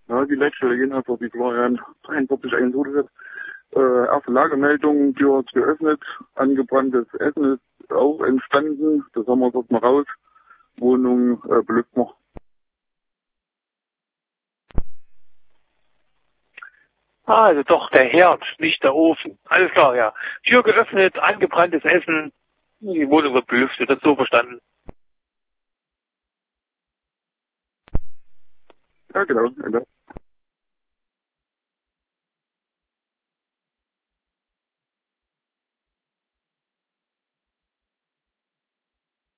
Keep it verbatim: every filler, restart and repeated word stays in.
Ja, die Leitstelle jedenfalls, wo die Florian dreiundvierzig einsucht. Äh, erste Lagemeldung, Tür ist geöffnet, angebranntes Essen ist auch entstanden, das haben wir dort mal raus. Wohnung äh, belüftet noch. Ah, also doch der Herd, nicht der Ofen. Alles klar, ja. Tür geöffnet, angebranntes Essen, die Wohnung wird belüftet, das ist so verstanden. Ja, genau.